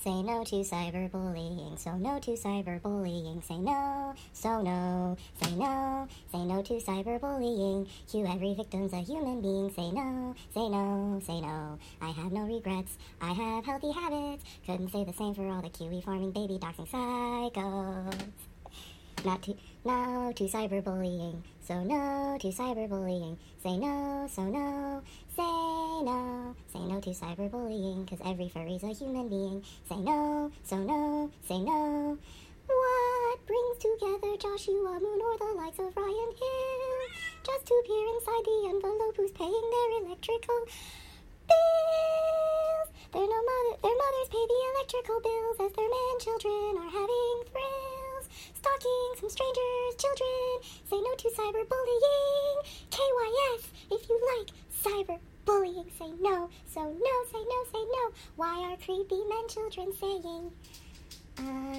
say no to cyberbullying. So no to cyberbullying. Say no, so no. Say no to cyberbullying. Cue every victim's a human being. Say no, say no, say no. I have no regrets. I have healthy habits. Couldn't say the same for all the QE farming baby doxing psychos. No to cyberbullying. So no to cyberbullying. Say no, so no. Say no. Say no to cyberbullying, cause every furry's a human being. Say no, so no. Say no. What brings together Joshua Moon or the likes of Ryan Hill? Just to peer inside the envelope who's paying their electrical bills. Their mothers pay the electrical bills as their man-children are having thrills. Stalking some strangers' children. Say no to cyberbullying. KYS if you like cyberbullying. Say no, so no, say no, say no. Why are creepy men children saying,